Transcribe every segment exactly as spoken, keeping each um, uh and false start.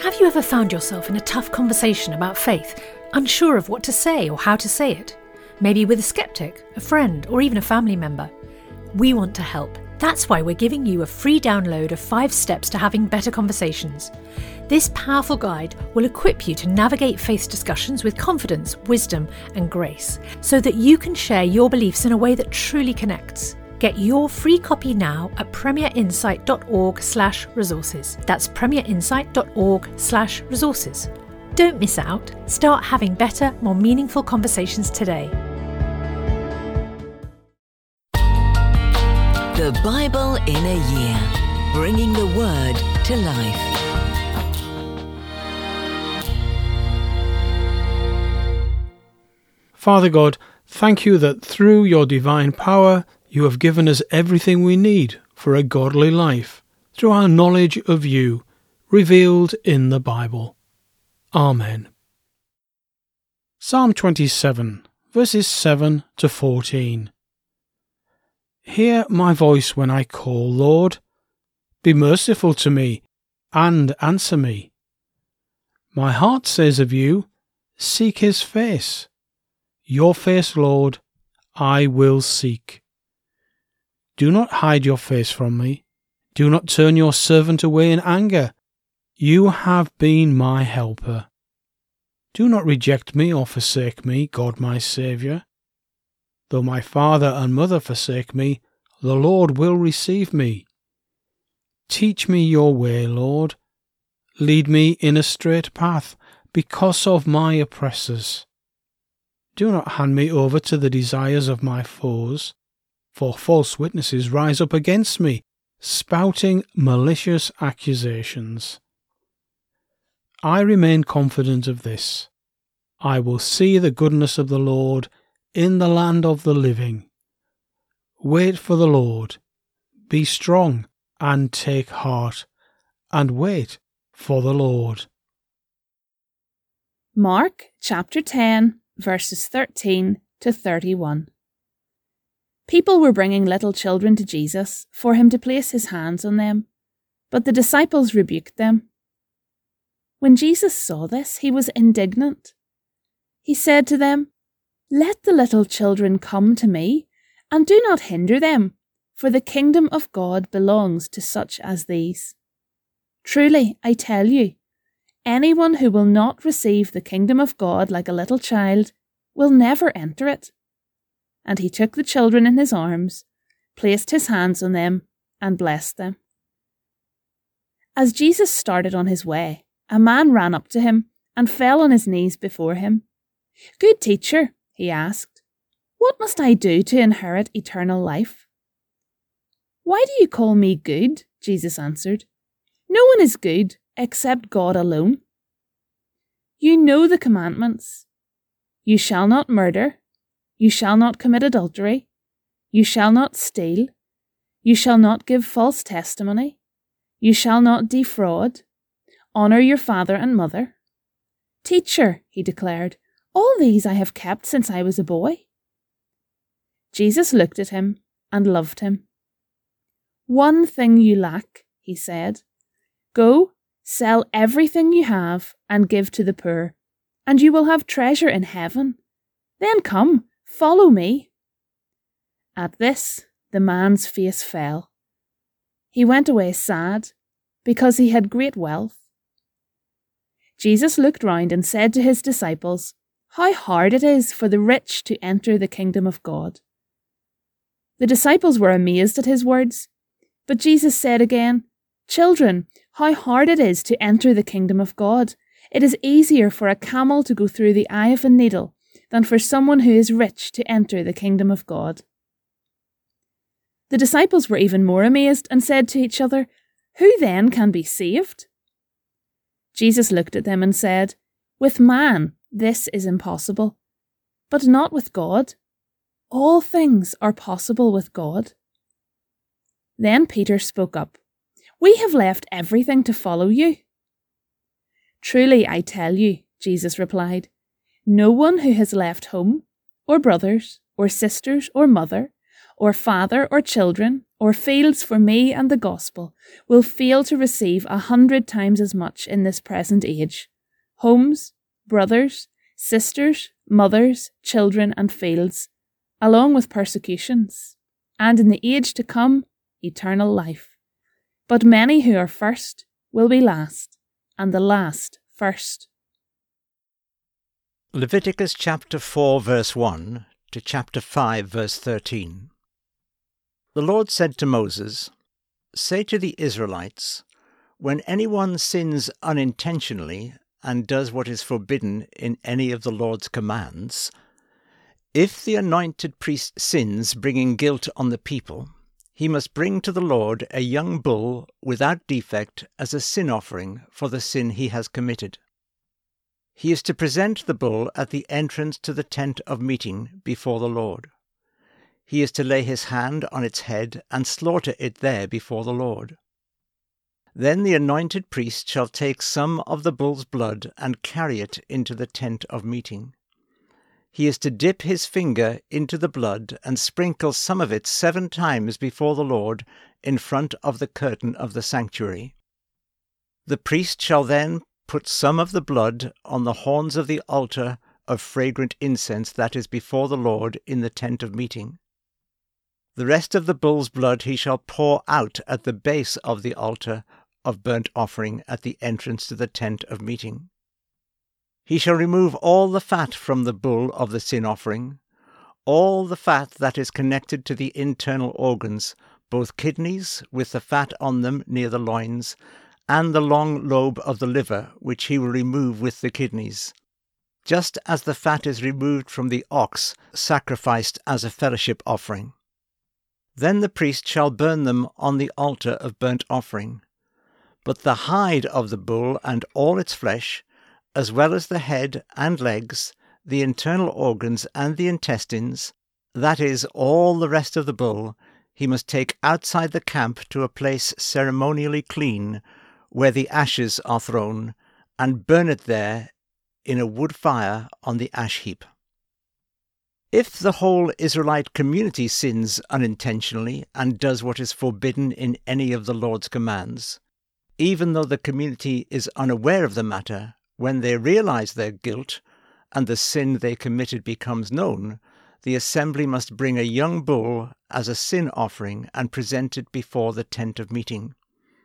Have you ever found yourself in a tough conversation about faith, unsure of what to say or how to say it? Maybe with a skeptic, a friend, or even a family member. We want to help. That's why we're giving you a free download of five steps to having better conversations. This powerful guide will equip you to navigate faith discussions with confidence, wisdom, and grace, so that you can share your beliefs in a way that truly connects. Get your free copy now at premierinsight.org slash resources. That's premierinsight.org slash resources. Don't miss out. Start having better, more meaningful conversations today. The Bible in a Year, bringing the Word to life. Father God, thank you that through your divine power, you have given us everything we need for a godly life through our knowledge of you, revealed in the Bible. Amen. Psalm twenty-seven, verses seven to fourteen. Hear my voice when I call, Lord. Be merciful to me, and answer me. My heart says of you, seek his face. Your face, Lord, I will seek. Do not hide your face from me. Do not turn your servant away in anger. You have been my helper. Do not reject me or forsake me, God my Saviour. Though my father and mother forsake me, the Lord will receive me. Teach me your way, Lord. Lead me in a straight path because of my oppressors. Do not hand me over to the desires of my foes, for false witnesses rise up against me, spouting malicious accusations. I remain confident of this. I will see the goodness of the Lord in the land of the living. Wait for the Lord. Be strong and take heart, and wait for the Lord. Mark chapter ten, verses thirteen to thirty-one. People were bringing little children to Jesus for him to place his hands on them, but the disciples rebuked them. When Jesus saw this, he was indignant. He said to them, "Let the little children come to me, and do not hinder them, for the kingdom of God belongs to such as these. Truly, I tell you, anyone who will not receive the kingdom of God like a little child will never enter it." And he took the children in his arms, placed his hands on them, and blessed them. As Jesus started on his way, a man ran up to him and fell on his knees before him. "Good teacher," he asked, "what must I do to inherit eternal life?" "Why do you call me good?" Jesus answered. "No one is good except God alone. You know the commandments. You shall not murder. You shall not commit adultery. You shall not steal. You shall not give false testimony. You shall not defraud. Honour your father and mother." "Teacher," he declared, "all these I have kept since I was a boy." Jesus looked at him and loved him. "One thing you lack," he said. "Go, sell everything you have and give to the poor, and you will have treasure in heaven. Then come, follow me." At this, the man's face fell. He went away sad, because he had great wealth. Jesus looked round and said to his disciples, "How hard it is for the rich to enter the kingdom of God." The disciples were amazed at his words, but Jesus said again, "Children, how hard it is to enter the kingdom of God. It is easier for a camel to go through the eye of a needle than for someone who is rich to enter the kingdom of God." The disciples were even more amazed and said to each other, "Who then can be saved?" Jesus looked at them and said, "With man this is impossible, but not with God. All things are possible with God." Then Peter spoke up, "We have left everything to follow you." "Truly I tell you," Jesus replied, "no one who has left home, or brothers, or sisters, or mother, or father, or children, or fields for me and the gospel will fail to receive a hundred times as much in this present age. Homes, brothers, sisters, mothers, children and fields, along with persecutions, and in the age to come, eternal life. But many who are first will be last, and the last first. Leviticus chapter four verse one to chapter five verse thirteen. The Lord said to Moses, "Say to the Israelites, when anyone sins unintentionally and does what is forbidden in any of the Lord's commands, if the anointed priest sins bringing guilt on the people, he must bring to the Lord a young bull without defect as a sin offering for the sin he has committed. He is to present the bull at the entrance to the tent of meeting before the Lord. He is to lay his hand on its head and slaughter it there before the Lord. Then the anointed priest shall take some of the bull's blood and carry it into the tent of meeting. He is to dip his finger into the blood and sprinkle some of it seven times before the Lord in front of the curtain of the sanctuary. The priest shall then put some of the blood on the horns of the altar of fragrant incense that is before the Lord in the tent of meeting. The rest of the bull's blood he shall pour out at the base of the altar of burnt offering at the entrance to the tent of meeting. He shall remove all the fat from the bull of the sin offering, all the fat that is connected to the internal organs, both kidneys with the fat on them near the loins, and the long lobe of the liver, which he will remove with the kidneys, just as the fat is removed from the ox sacrificed as a fellowship offering. Then the priest shall burn them on the altar of burnt offering. But the hide of the bull and all its flesh, as well as the head and legs, the internal organs and the intestines, that is, all the rest of the bull, he must take outside the camp to a place ceremonially clean, where the ashes are thrown, and burn it there in a wood fire on the ash heap. If the whole Israelite community sins unintentionally and does what is forbidden in any of the Lord's commands, even though the community is unaware of the matter, when they realize their guilt and the sin they committed becomes known, the assembly must bring a young bull as a sin offering and present it before the tent of meeting.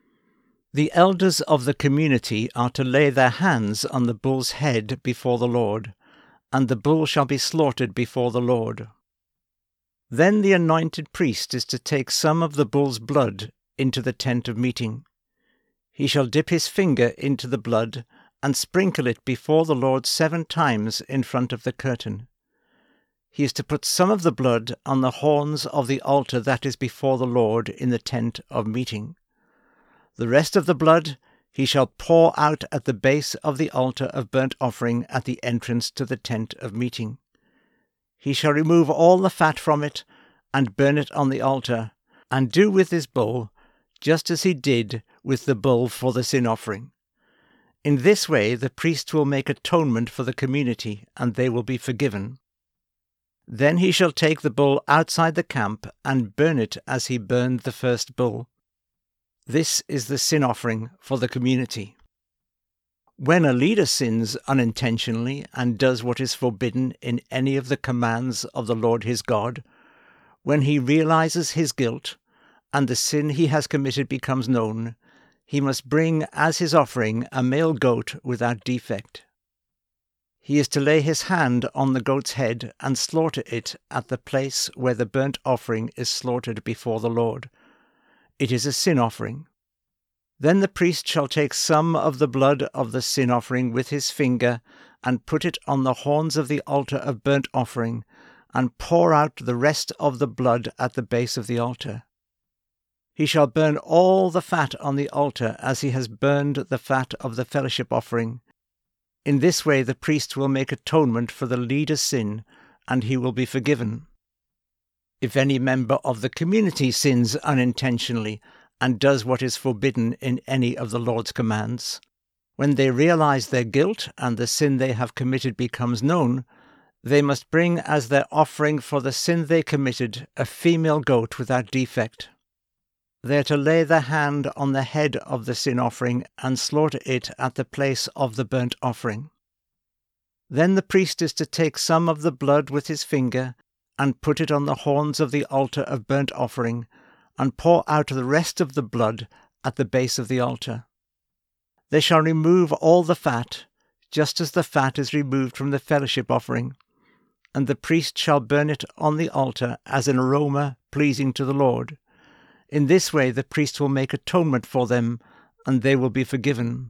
The elders of the community are to lay their hands on the bull's head before the Lord, and the bull shall be slaughtered before the Lord. Then the anointed priest is to take some of the bull's blood into the tent of meeting. He shall dip his finger into the blood and sprinkle it before the Lord seven times in front of the curtain. He is to put some of the blood on the horns of the altar that is before the Lord in the tent of meeting. The rest of the blood he shall pour out at the base of the altar of burnt offering at the entrance to the tent of meeting. He shall remove all the fat from it and burn it on the altar, and do with this bull just as he did with the bull for the sin offering. In this way the priest will make atonement for the community, and they will be forgiven. Then he shall take the bull outside the camp and burn it as he burned the first bull. This is the sin offering for the community. When a leader sins unintentionally and does what is forbidden in any of the commands of the Lord his God, when he realizes his guilt and the sin he has committed becomes known, he must bring as his offering a male goat without defect. He is to lay his hand on the goat's head and slaughter it at the place where the burnt offering is slaughtered before the Lord. It is a sin offering. Then the priest shall take some of the blood of the sin offering with his finger and put it on the horns of the altar of burnt offering, and pour out the rest of the blood at the base of the altar. He shall burn all the fat on the altar as he has burned the fat of the fellowship offering. In this way the priest will make atonement for the leader's sin, and he will be forgiven. If any member of the community sins unintentionally and does what is forbidden in any of the Lord's commands, when they realize their guilt and the sin they have committed becomes known, they must bring as their offering for the sin they committed a female goat without defect. They are to lay their hand on the head of the sin offering and slaughter it at the place of the burnt offering. Then the priest is to take some of the blood with his finger and put it on the horns of the altar of burnt offering, and pour out the rest of the blood at the base of the altar. They shall remove all the fat, just as the fat is removed from the fellowship offering, and the priest shall burn it on the altar as an aroma pleasing to the Lord. In this way the priest will make atonement for them, and they will be forgiven.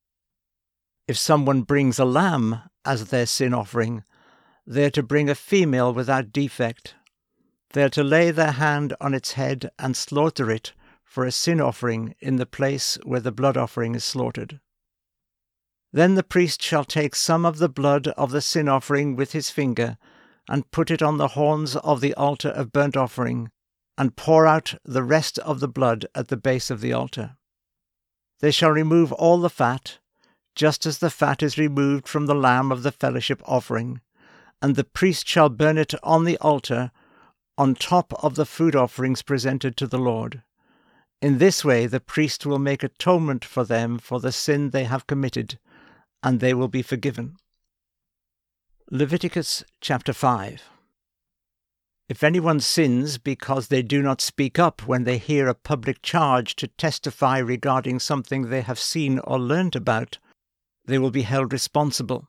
If someone brings a lamb as their sin offering, they are to bring a female without defect. They are to lay their hand on its head and slaughter it for a sin offering in the place where the blood offering is slaughtered. Then the priest shall take some of the blood of the sin offering with his finger and put it on the horns of the altar of burnt offering, and pour out the rest of the blood at the base of the altar. They shall remove all the fat, just as the fat is removed from the lamb of the fellowship offering, and the priest shall burn it on the altar on top of the food offerings presented to the Lord. In this way the priest will make atonement for them for the sin they have committed, and they will be forgiven. Leviticus chapter five. If anyone sins because they do not speak up when they hear a public charge to testify regarding something they have seen or learnt about, they will be held responsible.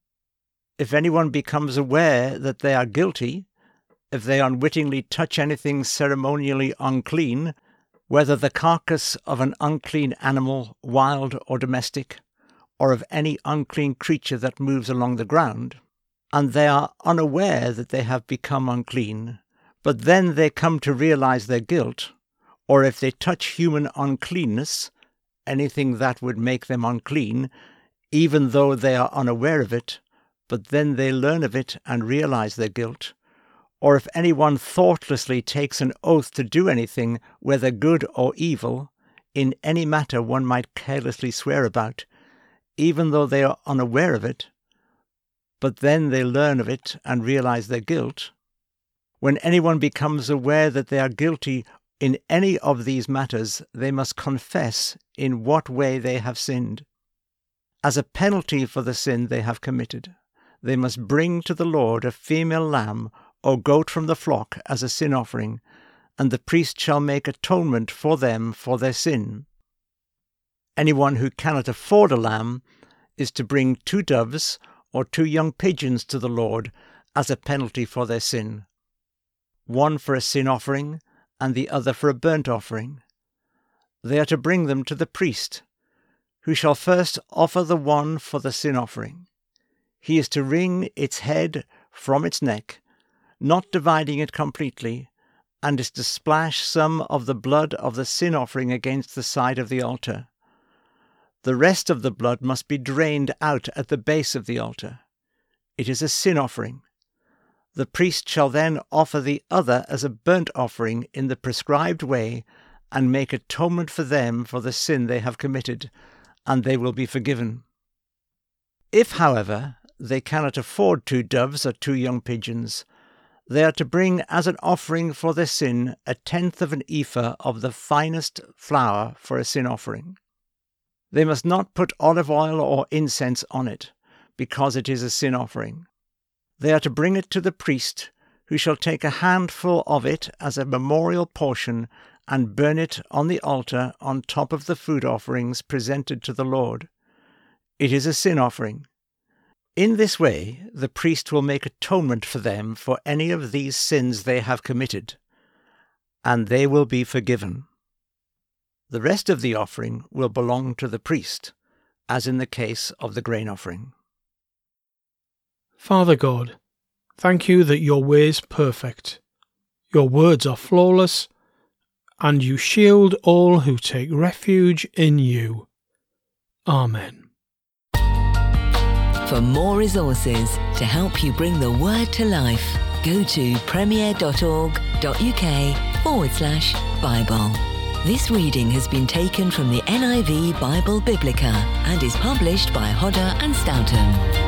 If anyone becomes aware that they are guilty, if they unwittingly touch anything ceremonially unclean, whether the carcass of an unclean animal, wild or domestic, or of any unclean creature that moves along the ground, and they are unaware that they have become unclean, but then they come to realize their guilt, or if they touch human uncleanness, anything that would make them unclean, even though they are unaware of it, but then they learn of it and realize their guilt, or if anyone thoughtlessly takes an oath to do anything, whether good or evil, in any matter one might carelessly swear about, even though they are unaware of it, but then they learn of it and realize their guilt. When anyone becomes aware that they are guilty in any of these matters, they must confess in what way they have sinned. As a penalty for the sin they have committed, they must bring to the Lord a female lamb or goat from the flock as a sin offering, and the priest shall make atonement for them for their sin. Anyone who cannot afford a lamb is to bring two doves or two young pigeons to the Lord as a penalty for their sin, one for a sin offering and the other for a burnt offering. They are to bring them to the priest, who shall first offer the one for the sin offering. He is to wring its head from its neck, not dividing it completely, and is to splash some of the blood of the sin offering against the side of the altar. The rest of the blood must be drained out at the base of the altar. It is a sin offering. The priest shall then offer the other as a burnt offering in the prescribed way, and make atonement for them for the sin they have committed, and they will be forgiven. If, however, they cannot afford two doves or two young pigeons, they are to bring as an offering for their sin a tenth of an ephah of the finest flour for a sin offering. They must not put olive oil or incense on it, because it is a sin offering. They are to bring it to the priest, who shall take a handful of it as a memorial portion and burn it on the altar on top of the food offerings presented to the Lord. It is a sin offering. In this way, the priest will make atonement for them for any of these sins they have committed, and they will be forgiven. The rest of the offering will belong to the priest, as in the case of the grain offering. Father God, thank you that your way is perfect. Your words are flawless, and you shield all who take refuge in you. Amen. For more resources to help you bring the word to life, go to premier.org.uk forward slash Bible. This reading has been taken from the N I V Bible Biblica and is published by Hodder and Stoughton.